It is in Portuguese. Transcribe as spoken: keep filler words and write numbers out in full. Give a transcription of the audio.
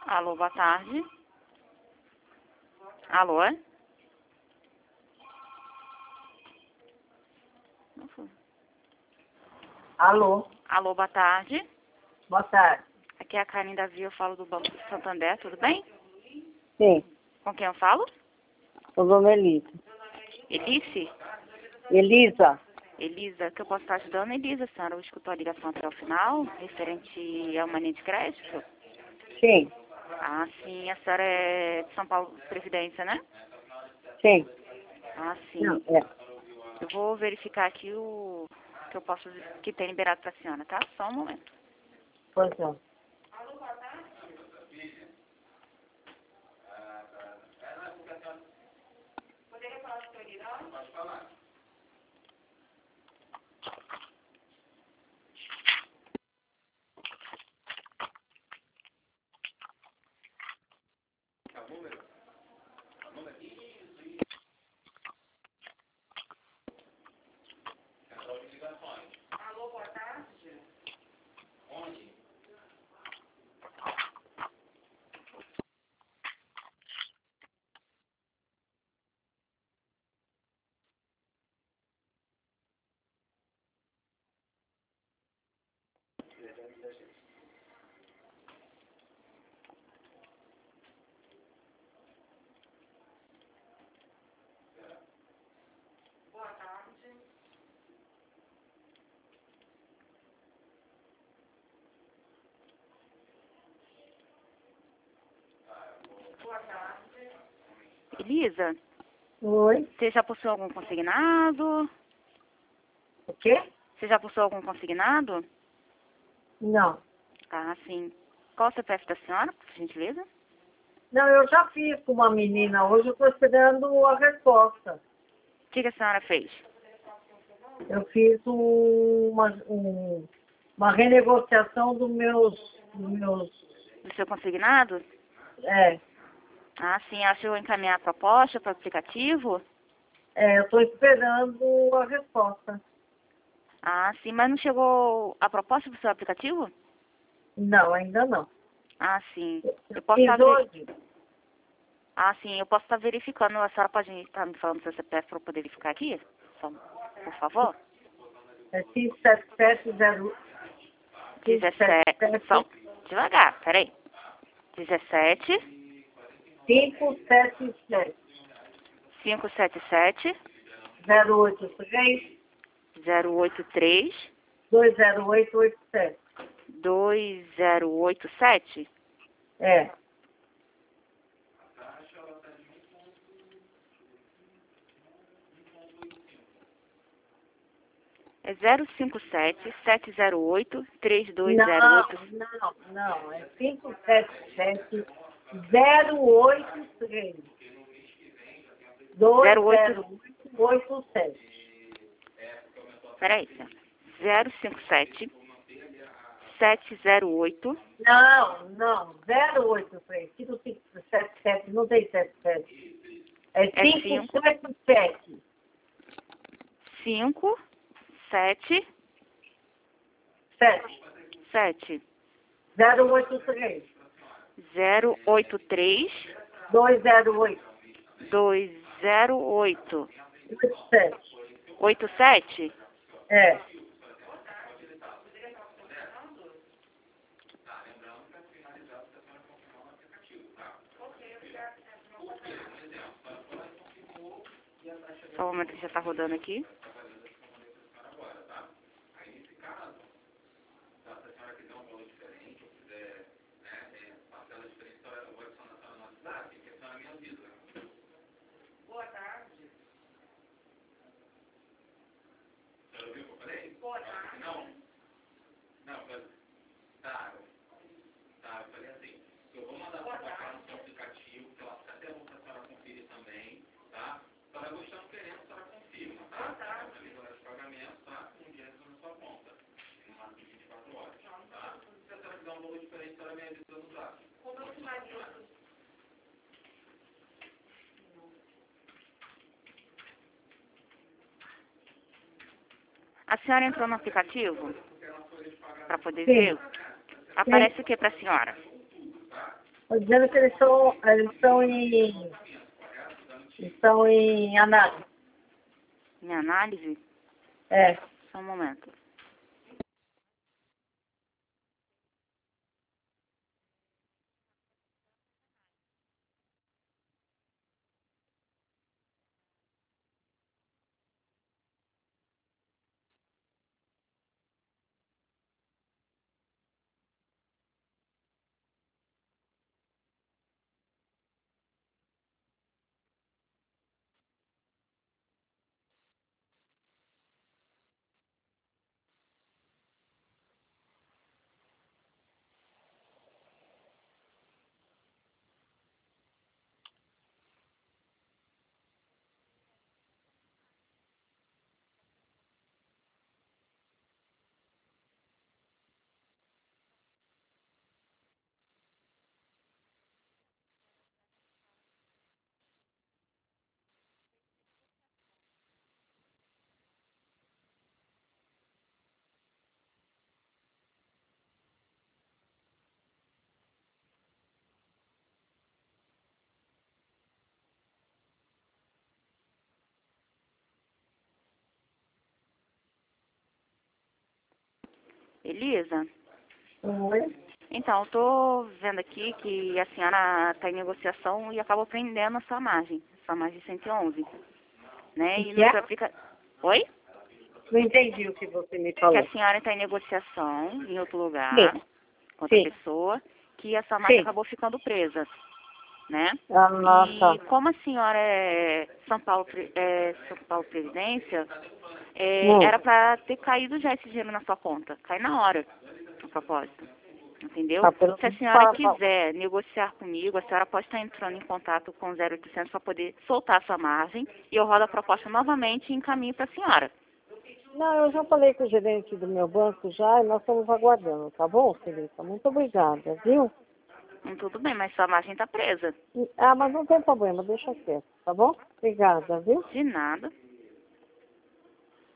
Alô, boa tarde. Alô? Não foi. Alô, Alô, boa tarde. boa tarde. Aqui é a Karen Davi, eu falo do Banco do Santander, tudo bem? Sim, Com quem eu falo? o nome é Elisa. Elice? Elisa? Elisa, que eu posso estar ajudando? Elisa, a senhora escutou a ligação até o final, referente ao mania de crédito? Sim, Ah, sim, a senhora é de São Paulo, Previdência, né? sim. Ah, Não, sim. é. Eu vou verificar aqui o que eu posso, que tem liberado para a senhora, tá? Só um momento. Pois não. Elisa, Oi? você já possuiu algum consignado? O quê? Você já possuiu algum consignado? Não. Ah, sim. Qual o C P F da senhora, por gentileza? Não, eu já fiz com uma menina hoje, eu estou esperando a resposta. O que, que a senhora fez? Eu fiz um- uma, um- uma renegociação dos meus, dos meus, Do seu consignado? é, Ah, sim. Ela chegou a encaminhar a proposta para o aplicativo? é, eu estou esperando a resposta. Ah, sim. Mas não chegou a proposta para o seu aplicativo? Não, ainda não. Ah, sim. Eu Eu posso fiz estar ver... hoje, Ah, sim. Eu posso estar verificando. A senhora pode estar me falando do seu C P F para eu poder verificar aqui? Só, por favor? é cinco sete sete zero dezessete. Só devagar, peraí. dezessete, cinco sete sete cinco sete sete, zero oito três zero oito três, dois zero oito oito sete. dois zero oito sete. É. É zero cinco sete, sete zero oito, três dois zero Não, oito. não, não. É cinco sete sete zero oito três dois zero oito. zero oito oito sete. Peraí, senhor. zero cinco sete, sete zero oito. Não, não. zero oito três. cinco sete sete, não tem sete sete. É É cinco sete sete. cinco sete sete sete zero oito três zero oito três, dois zero oito dois zero oito oito sete. oito sete. É. Só um momento que já está rodando aqui. A senhora entrou no aplicativo para poder Sim. ver? Aparece o que para a senhora? Estou dizendo que eles estão, eles estão em, estão em análise. Em análise? É. Só um momento. Elisa? Oi. Então, eu tô vendo aqui que a senhora está em negociação e acabou prendendo a sua margem, sua margem cento e onze, né? O E que nos é? aplica... Oi? Não entendi o que você me Que falou. a senhora está em negociação em outro lugar, Sim. com outra Sim. pessoa, que a sua margem Sim. acabou ficando presa, né? Ah, nossa. E como a senhora é São Paulo, Pre- é São Paulo Previdência, é, Hum. era para ter caído já esse dinheiro na sua conta. Cai na hora, a propósito. Entendeu? Tá, pelo Se a menos senhora para- para- quiser negociar comigo, a senhora pode estar entrando em contato com o zero oitocentos para poder soltar a sua margem e eu rodo a proposta novamente e encaminho para a senhora. Não, eu já falei com o gerente do meu banco já e nós estamos aguardando, tá bom, Felipe? Muito obrigada, viu? Hum, tudo bem, mas sua margem está presa. Ah, mas não tem problema, deixa quieto, tá bom? Obrigada, viu? De nada.